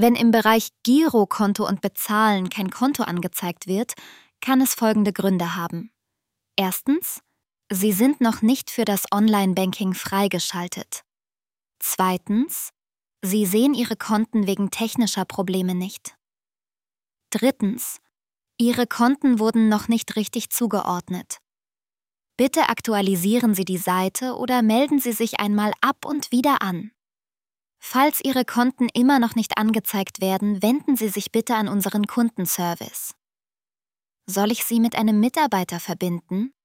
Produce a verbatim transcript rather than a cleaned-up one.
Wenn im Bereich Girokonto und Bezahlen kein Konto angezeigt wird, kann es folgende Gründe haben. Erstens, Sie sind noch nicht für das Online-Banking freigeschaltet. Zweitens, Sie sehen Ihre Konten wegen technischer Probleme nicht. Drittens, Ihre Konten wurden noch nicht richtig zugeordnet. Bitte aktualisieren Sie die Seite oder melden Sie sich einmal ab und wieder an. Falls Ihre Konten immer noch nicht angezeigt werden, wenden Sie sich bitte an unseren Kundenservice. Soll ich Sie mit einem Mitarbeiter verbinden?